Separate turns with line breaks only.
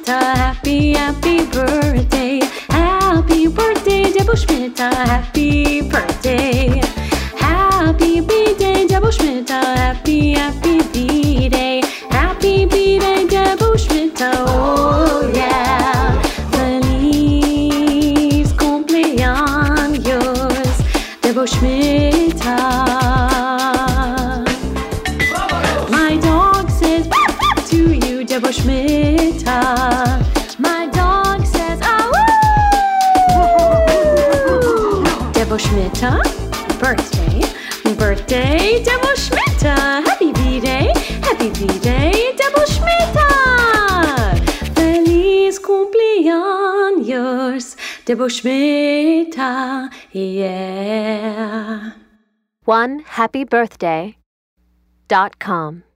Schmitta, happy, happy birthday. Happy birthday, Debo Schmitta, happy birthday. Happy B-Day, Debo Schmitta, happy, happy B-Day. Happy B-Day, Debo Schmitta, oh yeah. Feliz cumpleaños, Debo Schmitta. My dog says to you, Debo Schmitta. My dog says, ah woo! Debo Schmitta, birthday, birthday, Debo Schmitta. Happy B-Day, Debo Schmitta. Feliz cumpleaños, Debo Schmitta, yeah.
OneHappyBirthday.com